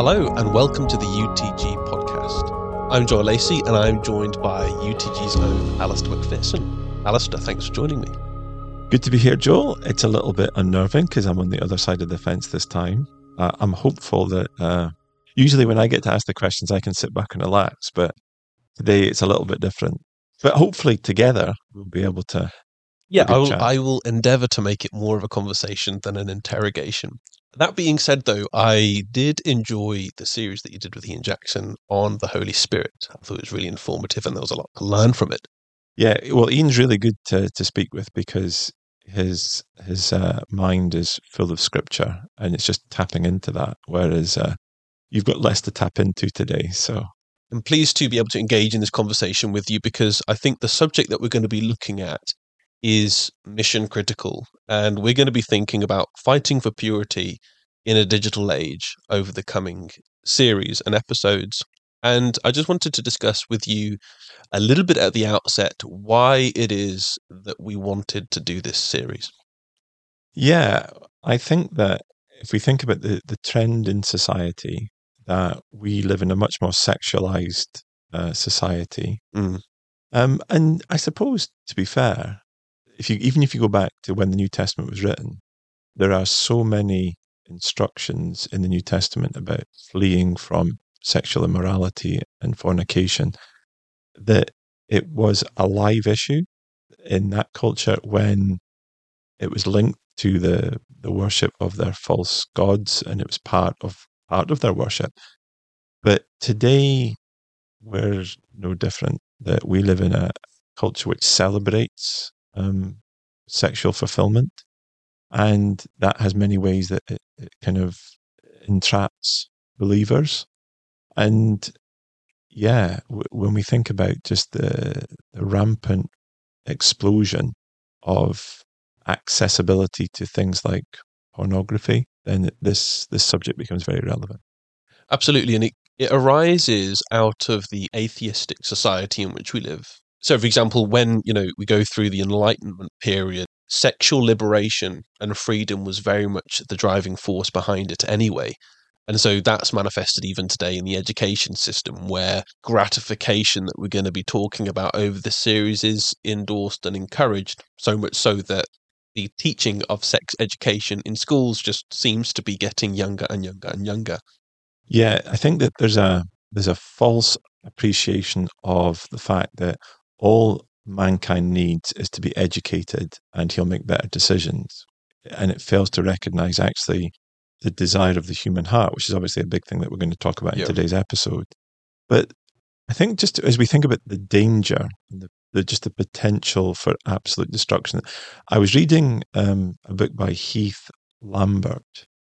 Hello and welcome to the UTG podcast. I'm Joel Lacey and I'm joined by UTG's own Alistair McPherson. Alistair, thanks for joining me. Good to be here, Joel. It's a little bit unnerving because I'm on the other side of the fence this time. I'm hopeful that usually when I get to ask the questions, I can sit back and relax, but today it's a little bit different. But hopefully together we'll be able to. Yeah, I will endeavour to make it more of a conversation than an interrogation. That being said, though, I did enjoy the series that you did with Ian Jackson on the Holy Spirit. I thought it was really informative and there was a lot to learn from it. Yeah, well, Ian's really good to speak with because his mind is full of scripture and it's just tapping into that, whereas you've got less to tap into today. So I'm pleased to be able to engage in this conversation with you because I think the subject that we're going to be looking at is mission critical, and we're going to be thinking about fighting for purity in a digital age over the coming series and episodes. And I just wanted to discuss with you a little bit at the outset why it is that we wanted to do this series. Yeah, I think that if we think about the trend in society, that we live in a much more sexualized society. And I suppose, to be fair, even if you go back to when the New Testament was written, there are so many instructions in the New Testament about fleeing from sexual immorality and fornication that it was a live issue in that culture when it was linked to the worship of their false gods, and it was part of their worship. But today, we're no different. That we live in a culture which celebrates sexual fulfillment, and that has many ways that it kind of entraps believers. And yeah, when we think about just the rampant explosion of accessibility to things like pornography, then this subject becomes very relevant. Absolutely, and it arises out of the atheistic society in which we live. So, for example, when we go through the Enlightenment period, sexual liberation and freedom was very much the driving force behind it anyway. And so that's manifested even today in the education system, where gratification that we're going to be talking about over this series is endorsed and encouraged, so much so that the teaching of sex education in schools just seems to be getting younger and younger and younger. Yeah, I think that there's a false appreciation of the fact that all mankind needs is to be educated and he'll make better decisions. And it fails to recognize actually the desire of the human heart, which is obviously a big thing that we're going to talk about in today's episode. But I think just as we think about the danger and the potential for absolute destruction, I was reading a book by Heath Lambert,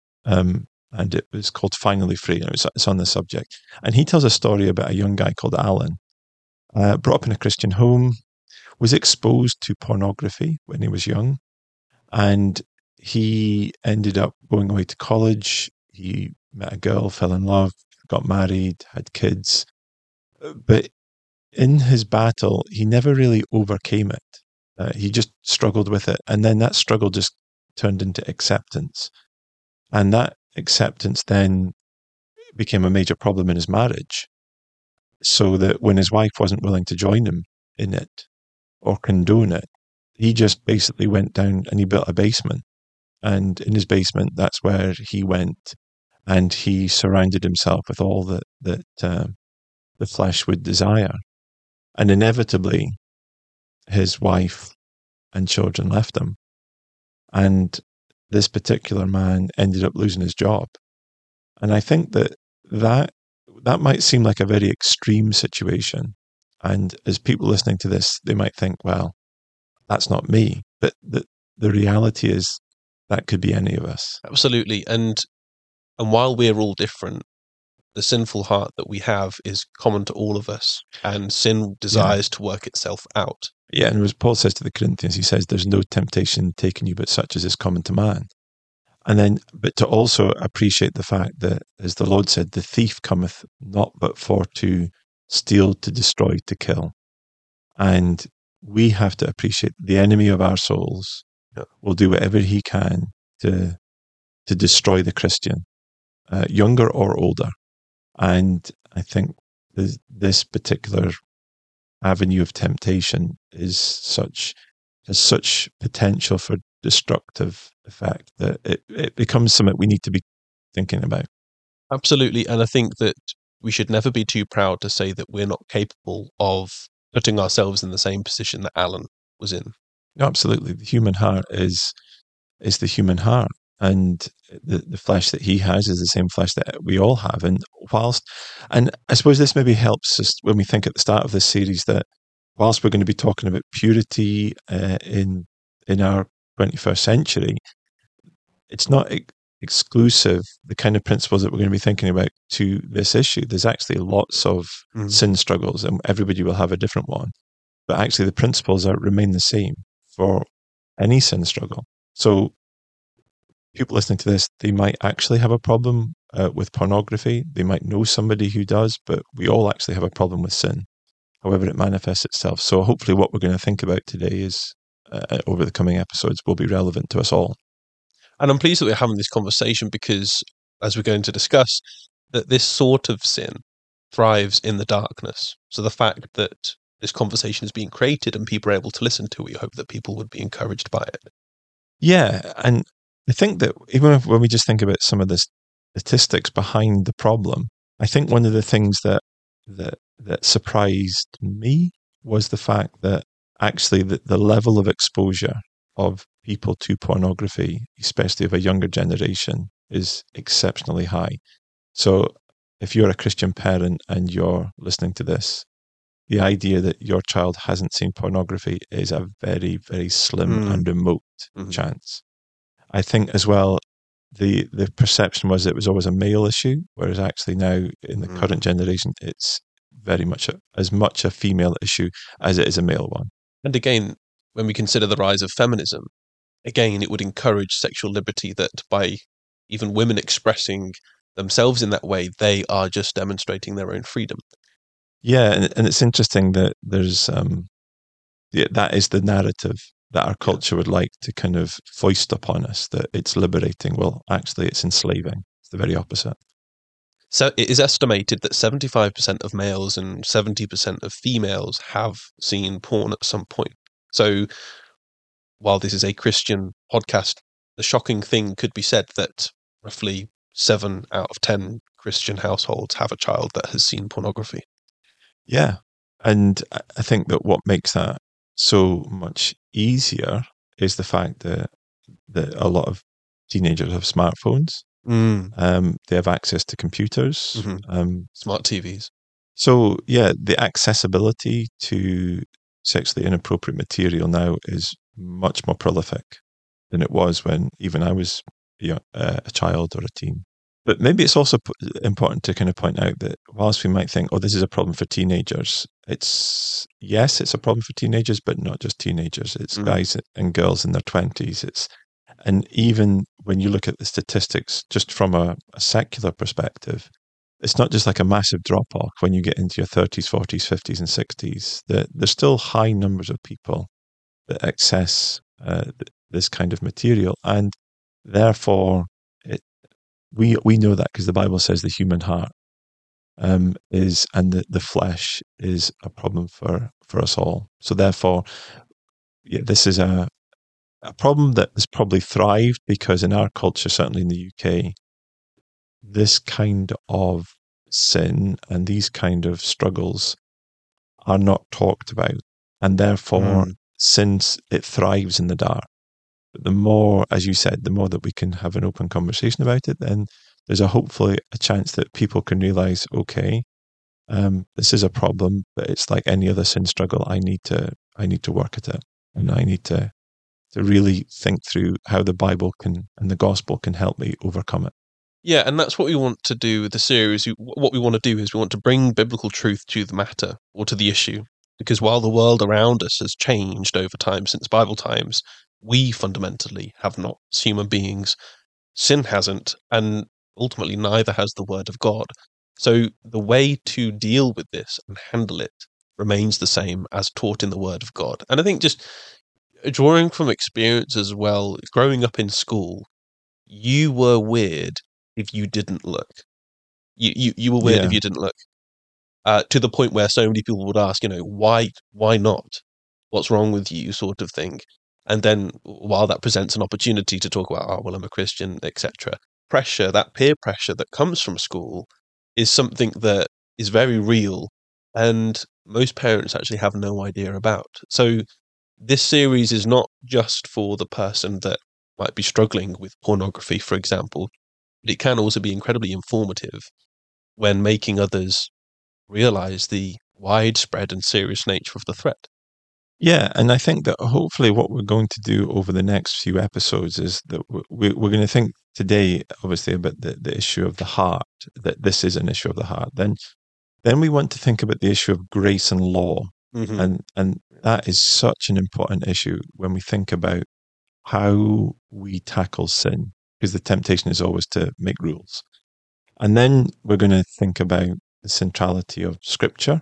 and it was called Finally Free, and it's on the subject. And he tells a story about a young guy called Alan, brought up in a Christian home, was exposed to pornography when he was young, and he ended up going away to college. He met a girl, fell in love, got married, had kids. But in his battle, he never really overcame it. He just struggled with it. And then that struggle just turned into acceptance. And that acceptance then became a major problem in his marriage. So that when his wife wasn't willing to join him in it or condone it, he just basically went down and he built a basement. And in his basement, that's where he went, and he surrounded himself with all that the flesh would desire. And inevitably, his wife and children left him. And this particular man ended up losing his job. And I think that might seem like a very extreme situation. And as people listening to this, they might think, well, that's not me. But the reality is that could be any of us. Absolutely. And while we're all different, the sinful heart that we have is common to all of us, and sin desires to work itself out. Yeah, and as Paul says to the Corinthians, he says, there's no temptation taken you but such as is common to man. And then, but to also appreciate the fact that, as the Lord said, the thief cometh not but for to steal, to destroy, to kill. And we have to appreciate the enemy of our souls will do whatever he can to destroy the Christian, younger or older. And I think this particular avenue of temptation has such potential for destructive effect that it becomes something we need to be thinking about. Absolutely. And I think that we should never be too proud to say that we're not capable of putting ourselves in the same position that Alan was in. No, absolutely. The human heart is the human heart. And the flesh that he has is the same flesh that we all have. And I suppose this maybe helps us when we think at the start of this series that whilst we're going to be talking about purity in our 21st century, it's not exclusive, the kind of principles that we're going to be thinking about, to this issue. There's actually lots of sin struggles, and everybody will have a different one. But actually, the principles remain the same for any sin struggle. So people listening to this, they might actually have a problem with pornography. They might know somebody who does, but we all actually have a problem with sin, however it manifests itself. So hopefully what we're going to think about today is, over the coming episodes, will be relevant to us all. And I'm pleased that we're having this conversation because, as we're going to discuss, that this sort of sin thrives in the darkness. So the fact that this conversation is being created and people are able to listen to it, we hope that people would be encouraged by it. Yeah, and I think that even when we just think about some of the statistics behind the problem, I think one of the things that surprised me was the fact that actually the level of exposure of people to pornography, especially of a younger generation, is exceptionally high. So if you're a Christian parent and you're listening to this, the idea that your child hasn't seen pornography is a very, very slim and remote chance. I think as well, the perception was it was always a male issue, whereas actually now in the current generation, it's very much as much a female issue as it is a male one. And again, when we consider the rise of feminism, again, it would encourage sexual liberty, that by even women expressing themselves in that way, they are just demonstrating their own freedom. Yeah, and it's interesting that there's that is the narrative that our culture would like to kind of foist upon us, that it's liberating. Well, actually, it's enslaving. It's the very opposite. So it is estimated that 75% of males and 70% of females have seen porn at some point. So while this is a Christian podcast, the shocking thing could be said that roughly 7 out of 10 Christian households have a child that has seen pornography. Yeah. And I think that what makes that so much easier is the fact that a lot of teenagers have smartphones. They have access to computers, smart TVs. So yeah, the accessibility to sexually inappropriate material now is much more prolific than it was when even I was a child or a teen. But maybe it's also important to kind of point out that whilst we might think, oh, this is a problem for teenagers, it's a problem for teenagers, but not just teenagers. It's guys and girls in their 20s. And even when you look at the statistics, just from a secular perspective, it's not just like a massive drop off when you get into your 30s, 40s, 50s, and 60s. There's still high numbers of people that access this kind of material, and therefore we know that because the Bible says the human heart is, and the flesh is a problem for us all. So therefore, this is a problem that has probably thrived because in our culture, certainly in the UK, this kind of sin and these kind of struggles are not talked about, and therefore since it thrives in the dark. But the more, as you said, the more that we can have an open conversation about it, then there's hopefully a chance that people can realize, okay, this is a problem, but it's like any other sin struggle. I need to work at it, and I need to really think through how the Bible and the gospel can help me overcome it. Yeah, and that's what we want to do with the series. What we want to do is we want to bring biblical truth to the matter, or to the issue, because while the world around us has changed over time since Bible times, we fundamentally have not, as human beings. Sin hasn't, and ultimately neither has the Word of God. So the way to deal with this and handle it remains the same as taught in the Word of God. And I think just drawing from experience as well, growing up in school, you were weird if you didn't look. You will win Yeah. if you didn't look. To the point where so many people would ask, why not? What's wrong with you, sort of thing. And then while that presents an opportunity to talk about, oh, well, I'm a Christian, etc., pressure, that peer pressure that comes from school is something that is very real and most parents actually have no idea about. So this series is not just for the person that might be struggling with pornography, for example, but it can also be incredibly informative when making others realize the widespread and serious nature of the threat. Yeah, and I think that hopefully what we're going to do over the next few episodes is that we're going to think today, obviously, about the issue of the heart, that this is an issue of the heart. Then we want to think about the issue of grace and law. Mm-hmm. And that is such an important issue when we think about how we tackle sin, because the temptation is always to make rules. And then we're going to think about the centrality of Scripture,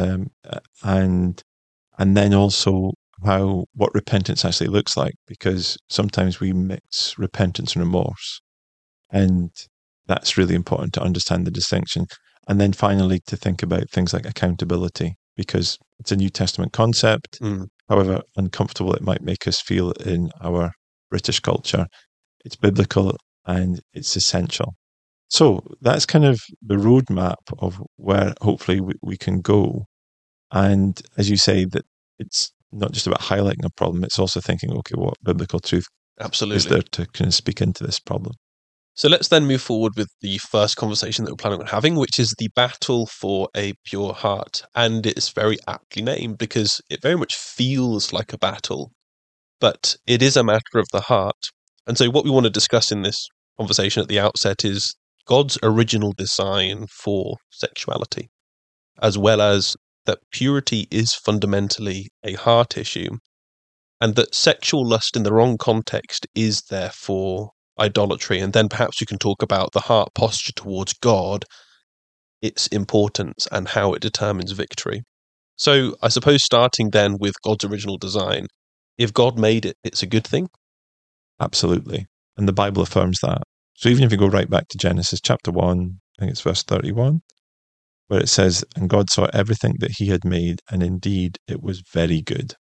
and then also what repentance actually looks like, because sometimes we mix repentance and remorse, and that's really important to understand the distinction. And then finally to think about things like accountability, because it's a New Testament concept. However uncomfortable it might make us feel in our British culture, it's biblical and it's essential. So that's kind of the roadmap of where hopefully we can go. And as you say, that it's not just about highlighting a problem, it's also thinking, okay, what biblical truth is there to kind of speak into this problem? So let's then move forward with the first conversation that we're planning on having, which is the battle for a pure heart. And it's very aptly named because it very much feels like a battle, but it is a matter of the heart. And so what we want to discuss in this conversation at the outset is God's original design for sexuality, as well as that purity is fundamentally a heart issue, and that sexual lust in the wrong context is therefore idolatry. And then perhaps we can talk about the heart posture towards God, its importance, and how it determines victory. So I suppose starting then with God's original design, if God made it, it's a good thing? Absolutely. And the Bible affirms that. So even if you go right back to Genesis chapter 1, I think it's verse 31, where it says, and God saw everything that he had made, and indeed it was very good.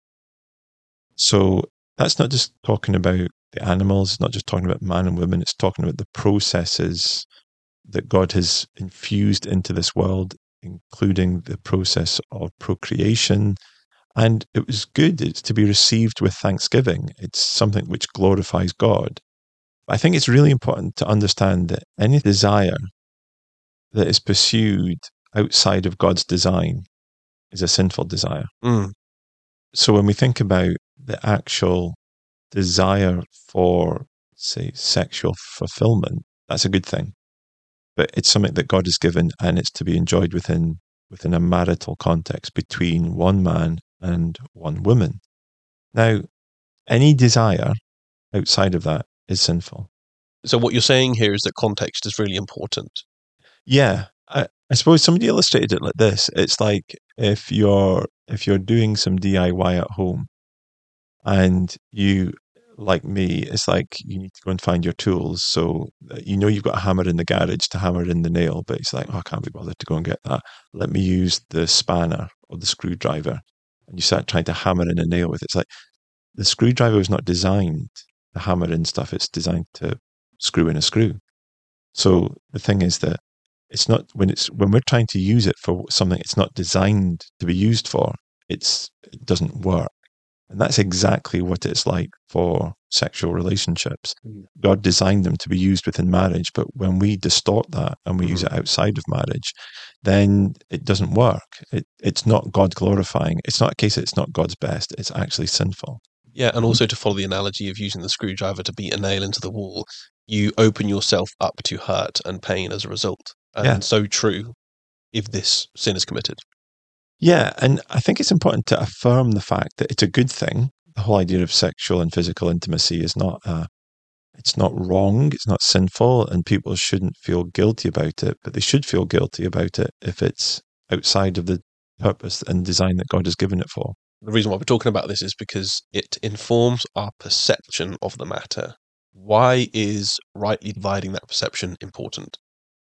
So that's not just talking about the animals, it's not just talking about man and woman, it's talking about the processes that God has infused into this world, including the process of procreation. And it was good. It's to be received with thanksgiving. It's something which glorifies God. I think it's really important to understand that any desire that is pursued outside of God's design is a sinful desire. So when we think about the actual desire for, say, sexual fulfillment, that's a good thing. But it's something that God has given, and it's to be enjoyed within a marital context between one man and one woman. Now, any desire outside of that is sinful. So what you're saying here is that context is really important. Yeah. I suppose somebody illustrated it like this. It's like if you're doing some DIY at home and you, like me, it's like you need to go and find your tools. So you've got a hammer in the garage to hammer in the nail, but it's like, oh, I can't be bothered to go and get that. Let me use the spanner or the screwdriver. And you start trying to hammer in a nail with it. It's like the screwdriver was not designed to hammer in stuff. It's designed to screw in a screw. So the thing is that it's not when we're trying to use it for something it's not designed to be used for, it doesn't work. And that's exactly what it's like for sexual relationships. God designed them to be used within marriage, but when we distort that and we use it outside of marriage, then it doesn't work. It's not God glorifying. It's not a case that it's not God's best. It's actually sinful. Yeah, and also to follow the analogy of using the screwdriver to beat a nail into the wall, you open yourself up to hurt and pain as a result. And so true if this sin is committed. Yeah, and I think it's important to affirm the fact that it's a good thing. The whole idea of sexual and physical intimacy is it's not wrong, it's not sinful, and people shouldn't feel guilty about it, but they should feel guilty about it if it's outside of the purpose and design that God has given it for. The reason why we're talking about this is because it informs our perception of the matter. Why is rightly dividing that perception important?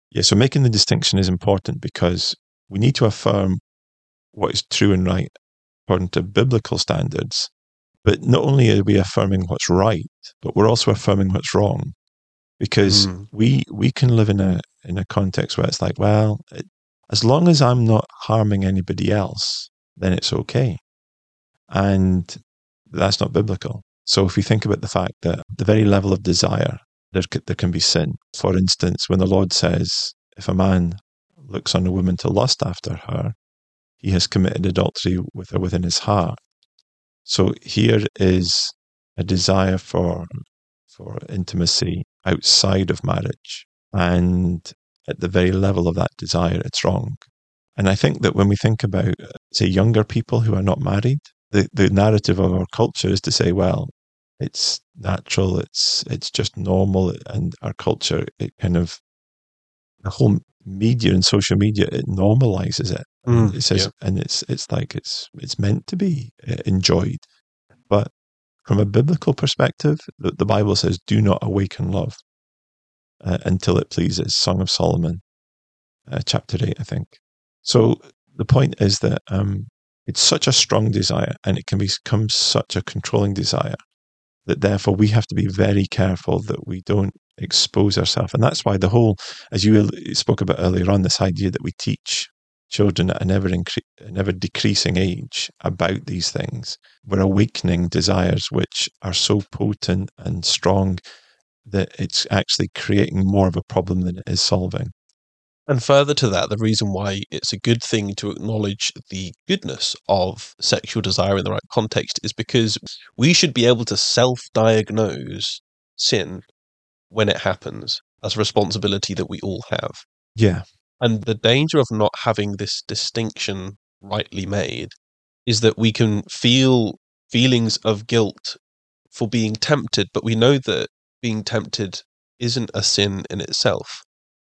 Yeah, so making the distinction is important because we need to affirm what is true and right according to biblical standards. But not only are we affirming what's right, but we're also affirming what's wrong. Because we can live in a context where it's like, well, as long as I'm not harming anybody else, then it's okay. And that's not biblical. So if we think about the fact that the very level of desire, there can be sin. For instance, when the Lord says, if a man looks on a woman to lust after her, he has committed adultery with her within his heart. So here is a desire for intimacy outside of marriage. And at the very level of that desire, it's wrong. And I think that when we think about, say, younger people who are not married, the narrative of our culture is to say, well, it's natural, it's just normal, and our culture, it kind of, the whole media and social media, it normalizes it. It says, and it's like it's meant to be enjoyed. But from a biblical perspective, the Bible says, do not awaken love until it pleases. Song of Solomon, chapter 8, I think. So the point is that it's such a strong desire, and it can become such a controlling desire, that therefore we have to be very careful that we don't expose ourselves. And that's why the whole, as you spoke about earlier on, this idea that we teach children at an ever decreasing age about these things. We're awakening desires which are so potent and strong that it's actually creating more of a problem than it is solving. And further to that, the reason why it's a good thing to acknowledge the goodness of sexual desire in the right context is because we should be able to self-diagnose sin when it happens as a responsibility that we all have. Yeah. And the danger of not having this distinction rightly made is that we can feel feelings of guilt for being tempted, but we know that being tempted isn't a sin in itself.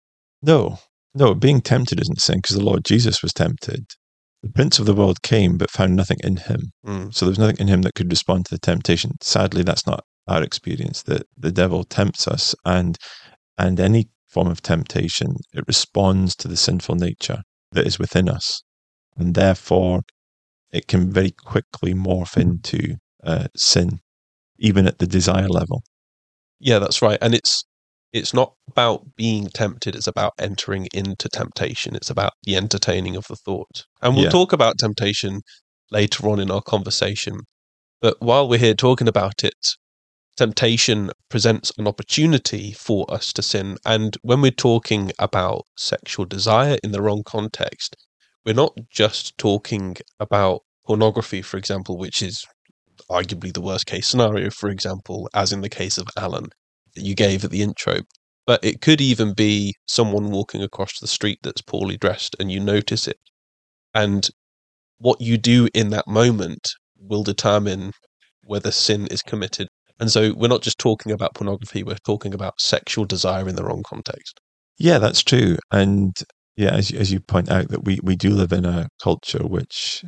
No, being tempted isn't sin, because the Lord Jesus was tempted. The Prince of the world came but found nothing in him. So there was nothing in him that could respond to the temptation. Sadly, that's not our experience, that the devil tempts us, and any form of temptation, it responds to the sinful nature that is within us. And therefore, it can very quickly morph into sin, even at the desire level. Yeah, that's right. And it's not about being tempted, it's about entering into temptation. It's about the entertaining of the thought. And we'll talk about temptation later on in our conversation. But while we're here talking about it, temptation presents an opportunity for us to sin. And when we're talking about sexual desire in the wrong context, we're not just talking about pornography, for example, which is arguably the worst case scenario, for example, as in the case of Alan that you gave at the intro. But it could even be someone walking across the street that's poorly dressed and you notice it. And what you do in that moment will determine whether sin is committed. And so we're not just talking about pornography, we're talking about sexual desire in the wrong context. Yeah, that's true. And yeah, as you point out, that we do live in a culture which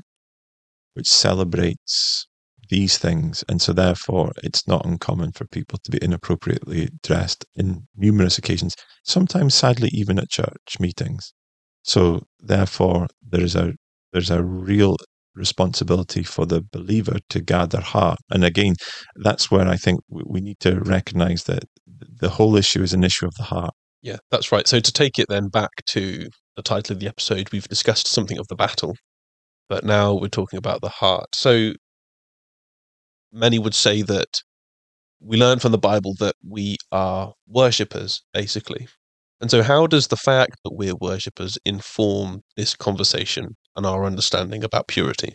celebrates these things. And so therefore, it's not uncommon for people to be inappropriately dressed in numerous occasions, sometimes sadly even at church meetings. So therefore, there's a real responsibility for the believer to guard their heart. And again, that's where I think we need to recognize that the whole issue is an issue of the heart. Yeah, that's right. So to take it then back to the title of the episode, we've discussed something of the battle, but now we're talking about the heart. So many would say that we learn from the Bible that we are worshippers, basically. And so how does the fact that we're worshippers inform this conversation and our understanding about purity?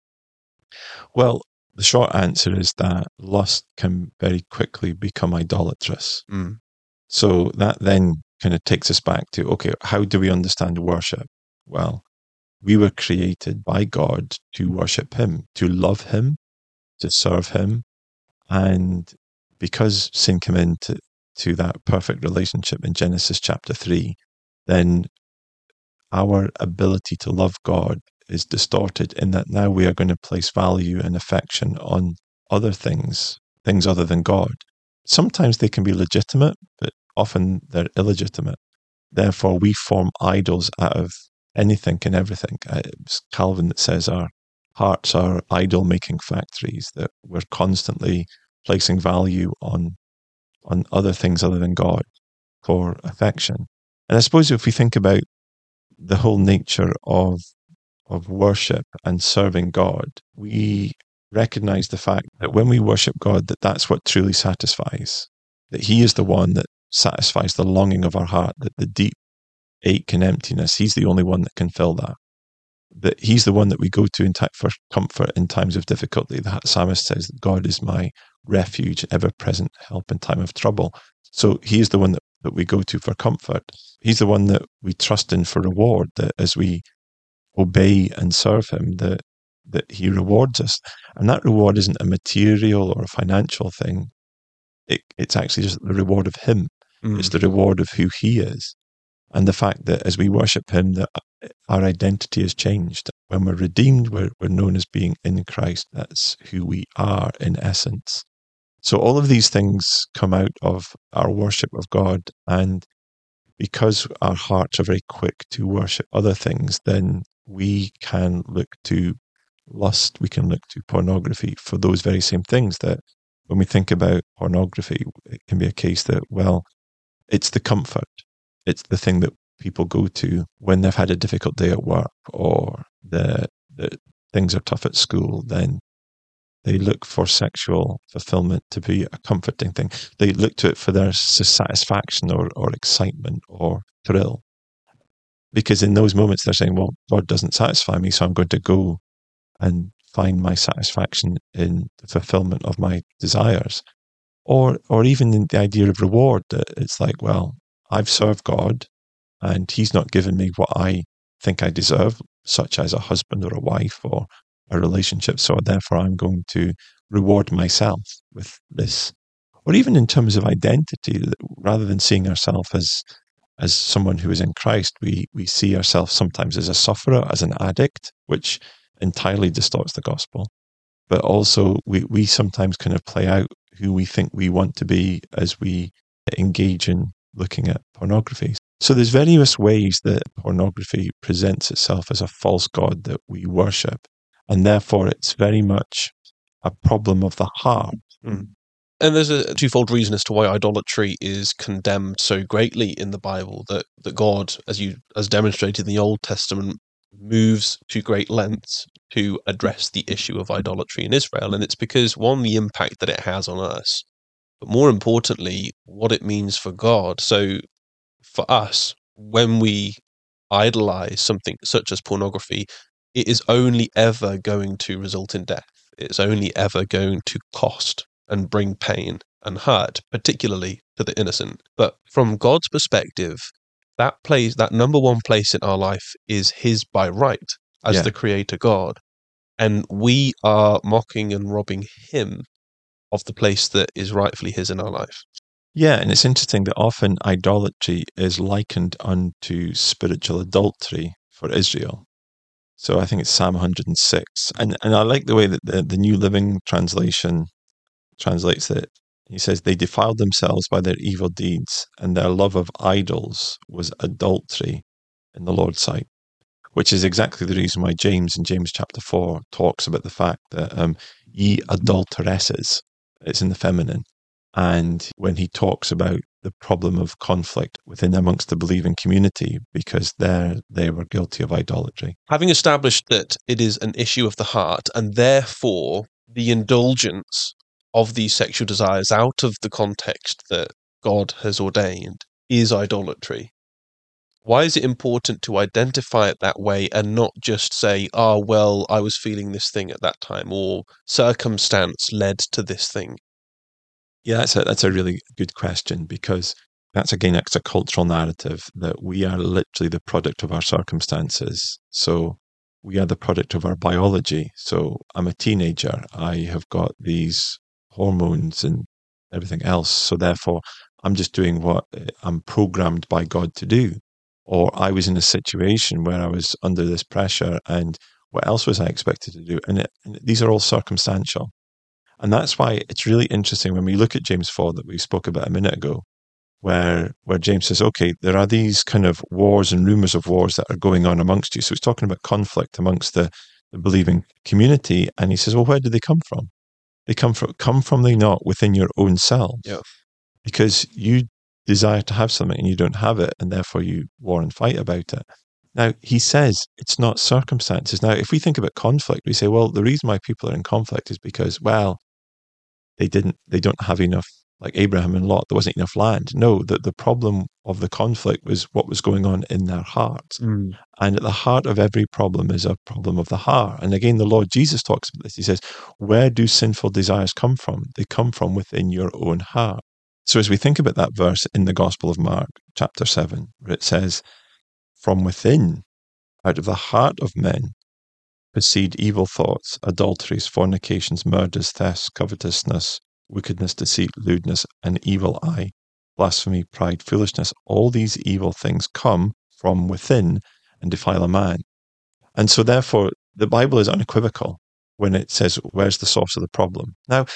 Well, the short answer is that lust can very quickly become idolatrous. So that then kind of takes us back to, okay, how do we understand worship? Well, we were created by God to worship him, to love him, to serve him. And because sin came into that perfect relationship in Genesis chapter 3, then our ability to love God is distorted in that now we are going to place value and affection on other things other than God. Sometimes they can be legitimate, but often they're illegitimate. Therefore, we form idols out of anything and everything. It's Calvin that says our hearts are idol-making factories, that we're constantly placing value on other things other than God for affection. And I suppose if we think about the whole nature of worship and serving God, we recognize the fact that when we worship God, that's what truly satisfies, that He is the one that satisfies the longing of our heart, that the deep ache and emptiness, He's the only one that can fill that. That He's the one that we go to for comfort in times of difficulty. The psalmist says that God is my refuge, ever-present help in time of trouble. So He is the one that we go to for comfort. He's the one that we trust in for reward, that as we obey and serve Him, that He rewards us. And that reward isn't a material or a financial thing. It's actually just the reward of Him. It's the reward of who He is. And the fact that as we worship Him, that our identity has changed. When we're redeemed, we're known as being in Christ. That's who we are in essence. So all of these things come out of our worship of God. And because our hearts are very quick to worship other things, then we can look to lust, we can look to pornography for those very same things. That when we think about pornography, it can be a case that, well, it's the comfort. It's the thing that people go to when they've had a difficult day at work, or the things are tough at school. Then they look for sexual fulfillment to be a comforting thing. They look to it for their satisfaction or excitement or thrill. Because in those moments they're saying, well, God doesn't satisfy me, so I'm going to go and find my satisfaction in the fulfillment of my desires. Or even in the idea of reward, that it's like, well, I've served God and He's not given me what I think I deserve, such as a husband or a wife or a relationship. So therefore I'm going to reward myself with this. Or even in terms of identity, rather than seeing ourselves as someone who is in Christ, we see ourselves sometimes as a sufferer, as an addict, which entirely distorts the gospel. But also we sometimes kind of play out who we think we want to be as we engage in looking at pornography. So there's various ways that pornography presents itself as a false god that we worship. And therefore it's very much a problem of the heart. And there's a twofold reason as to why idolatry is condemned so greatly in the Bible, that God, as demonstrated in the Old Testament, moves to great lengths to address the issue of idolatry in Israel. And it's because, one, the impact that it has on us, but more importantly, what it means for God. So for us, when we idolize something such as pornography, it is only ever going to result in death. It's only ever going to cost and bring pain and hurt, particularly to the innocent. But from God's perspective, that number one place in our life is His by right as the Creator God. And we are mocking and robbing Him of the place that is rightfully His in our life. Yeah, and it's interesting that often idolatry is likened unto spiritual adultery for Israel. So I think it's Psalm 106. And I like the way that the New Living Translation translates it. He says, they defiled themselves by their evil deeds, and their love of idols was adultery in the Lord's sight, which is exactly the reason why James in James chapter 4 talks about the fact that ye adulteresses, it's in the feminine. And when he talks about the problem of conflict within amongst the believing community, because they were guilty of idolatry. Having established that it is an issue of the heart, and therefore the indulgence of these sexual desires out of the context that God has ordained is idolatry, why is it important to identify it that way and not just say, oh, well, I was feeling this thing at that time, or circumstance led to this thing? Yeah, that's a really good question, because that's a cultural narrative that we are literally the product of our circumstances. So we are the product of our biology. So I'm a teenager. I have got these hormones and everything else. So therefore, I'm just doing what I'm programmed by God to do. Or I was in a situation where I was under this pressure, and what else was I expected to do? And these are all circumstantial. And that's why it's really interesting when we look at James 4 that we spoke about a minute ago, where James says, okay, there are these kind of wars and rumors of wars that are going on amongst you. So he's talking about conflict amongst the believing community. And he says, well, where do they come from? They come from they not within your own self. Yeah. Because you desire to have something and you don't have it, and therefore you war and fight about it. Now, he says it's not circumstances. Now, if we think about conflict, we say, well, the reason why people are in conflict is because, well, they don't have enough, like Abraham and Lot, there wasn't enough land. No, the problem of the conflict was what was going on in their hearts. And at the heart of every problem is a problem of the heart. And again, the Lord Jesus talks about this. He says, where do sinful desires come from? They come from within your own heart. So as we think about that verse in the Gospel of Mark, chapter 7, where it says, from within, out of the heart of men, proceed evil thoughts, adulteries, fornications, murders, thefts, covetousness, wickedness, deceit, lewdness, an evil eye, blasphemy, pride, foolishness. All these evil things come from within and defile a man. And so therefore, the Bible is unequivocal when it says, where's the source of the problem? Now,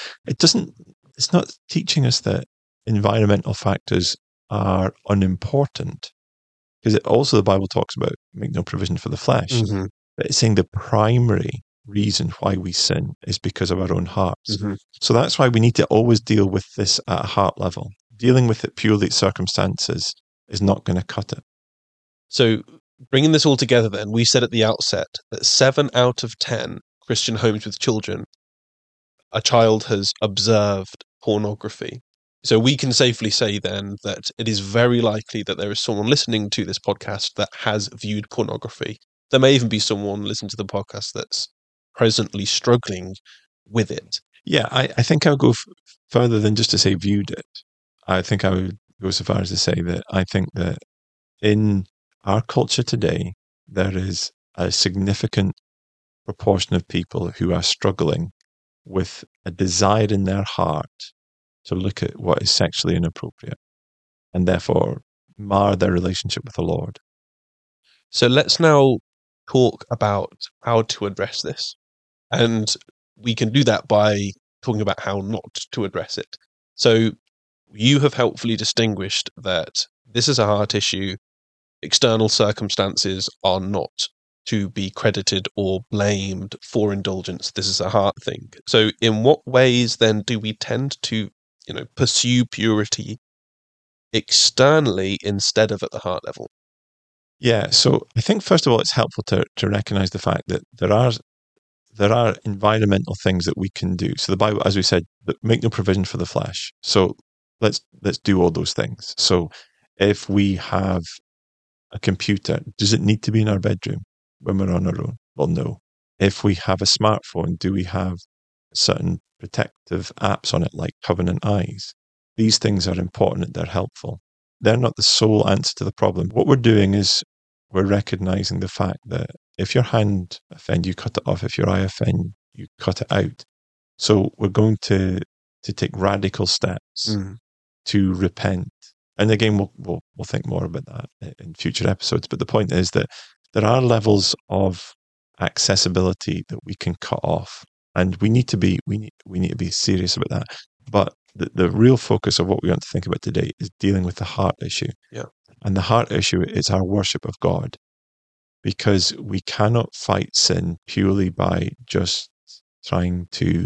it's not teaching us that environmental factors are unimportant, because also the Bible talks about make no provision for the flesh. Mm-hmm. But it's saying the primary reason why we sin is because of our own hearts. Mm-hmm. So that's why we need to always deal with this at a heart level. Dealing with it purely at circumstances is not going to cut it. So bringing this all together then, we said at the outset that 7 out of 10 Christian homes with children, a child has observed pornography. So we can safely say then that it is very likely that there is someone listening to this podcast that has viewed pornography. There may even be someone listening to the podcast that's presently struggling with it. Yeah, I think I would go further than just to say viewed it. I think I would go so far as to say that I think that in our culture today, there is a significant proportion of people who are struggling with a desire in their heart to look at what is sexually inappropriate and therefore mar their relationship with the Lord. So let's now talk about how to address this. And we can do that by talking about how not to address it. So you have helpfully distinguished that this is a heart issue. External circumstances are not to be credited or blamed for indulgence. This is a heart thing. So in what ways then do we tend to pursue purity externally instead of at the heart level? Yeah, so I think first of all, it's helpful to recognize the fact that there are environmental things that we can do. So the Bible, as we said, make no provision for the flesh. So let's do all those things. So if we have a computer, does it need to be in our bedroom when we're on our own? Well, no. If we have a smartphone, do we have certain protective apps on it like Covenant Eyes? These things are important, they're helpful. They're not the sole answer to the problem. What we're doing is we're recognizing the fact that if your hand offends, you cut it off. If your eye offends, you cut it out. So we're going to take radical steps to repent. And again, we'll think more about that in future episodes. But the point is that there are levels of accessibility that we can cut off, and we need to be serious about that. But the real focus of what we want to think about today is dealing with the heart issue. Yeah. And the heart issue is our worship of God, because we cannot fight sin purely by just trying to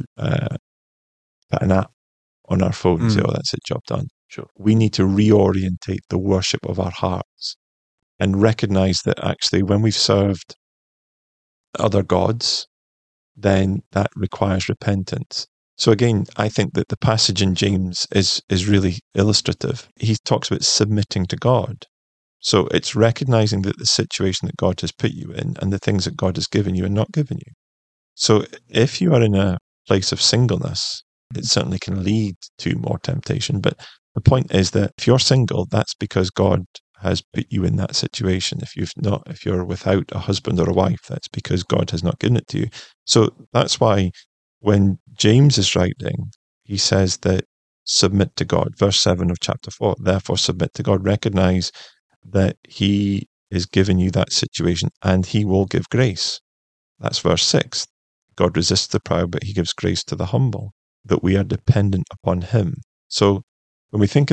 put an app on our phone and say, oh, that's it, job done. Sure. We need to reorientate the worship of our hearts and recognize that actually when we've served other gods, then that requires repentance. So again, I think that the passage in James is really illustrative. He talks about submitting to God. So it's recognizing that the situation that God has put you in and the things that God has given you and not given you. So if you are in a place of singleness, it certainly can lead to more temptation. But the point is that if you're single, that's because God has put you in that situation. If you're without a husband or a wife, that's because God has not given it to you. So that's why when James is writing, he says that submit to God. Verse 7 of chapter 4, therefore submit to God. Recognize that he is giving you that situation and he will give grace. That's verse 6. God resists the proud, but he gives grace to the humble, that we are dependent upon him. So when we think about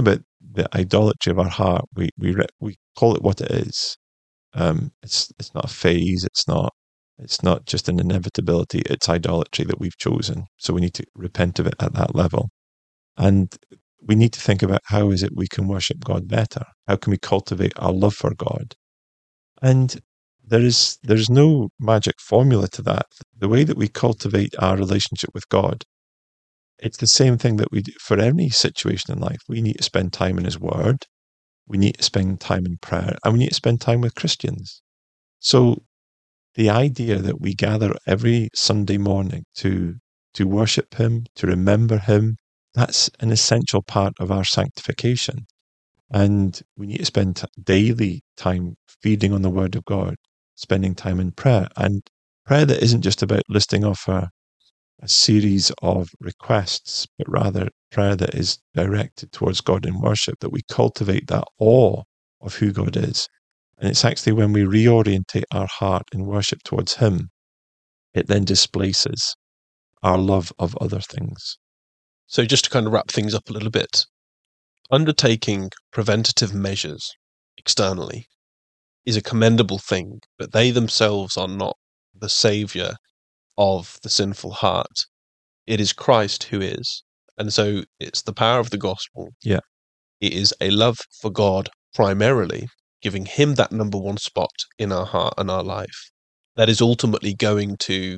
the idolatry of our heart, we call it what it is. It's not a phase. It's not just an inevitability. It's idolatry that we've chosen. So we need to repent of it at that level. And we need to think about how is it we can worship God better? How can we cultivate our love for God? And there's no magic formula to that. The way that we cultivate our relationship with God, it's the same thing that we do for any situation in life. We need to spend time in His Word. We need to spend time in prayer, and we need to spend time with Christians. So the idea that we gather every Sunday morning to worship Him, to remember Him, that's an essential part of our sanctification. And we need to spend daily time feeding on the Word of God, spending time in prayer. And prayer that isn't just about listing off a series of requests, but rather prayer that is directed towards God in worship, that we cultivate that awe of who God is. And it's actually when we reorientate our heart in worship towards Him, it then displaces our love of other things. So just to kind of wrap things up a little bit, undertaking preventative measures externally is a commendable thing, but they themselves are not the saviour of the sinful heart. It is Christ who is. And so it's the power of the gospel. Yeah. It is a love for God primarily, giving Him that number one spot in our heart and our life, that is ultimately going to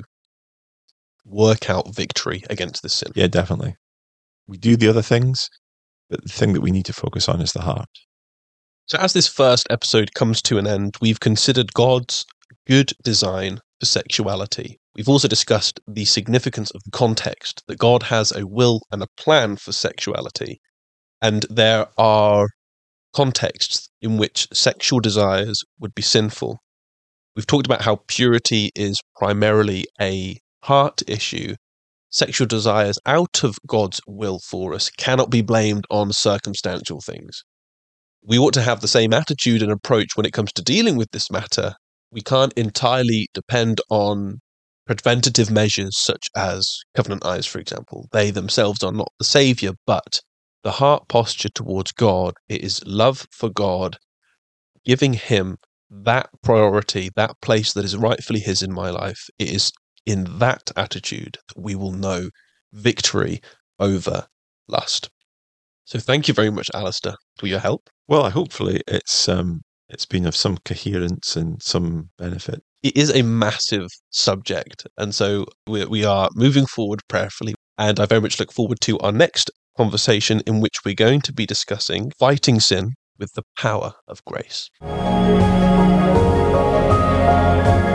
work out victory against this sin. Yeah, definitely. We do the other things, but the thing that we need to focus on is the heart. So as this first episode comes to an end, we've considered God's good design for sexuality. We've also discussed the significance of the context, that God has a will and a plan for sexuality, and there are contexts in which sexual desires would be sinful. We've talked about how purity is primarily a heart issue. Sexual desires out of God's will for us cannot be blamed on circumstantial things. We ought to have the same attitude and approach when it comes to dealing with this matter. We can't entirely depend on preventative measures such as covenant eyes, for example. They themselves are not the saviour, but the heart posture towards God, it is love for God, giving Him that priority, that place that is rightfully His in my life. It is in that attitude that we will know victory over lust. So thank you very much, Alistair, for your help. Well, hopefully it's been of some coherence and some benefit. It is a massive subject, and so we are moving forward prayerfully, and I very much look forward to our next conversation in which we're going to be discussing fighting sin with the power of grace.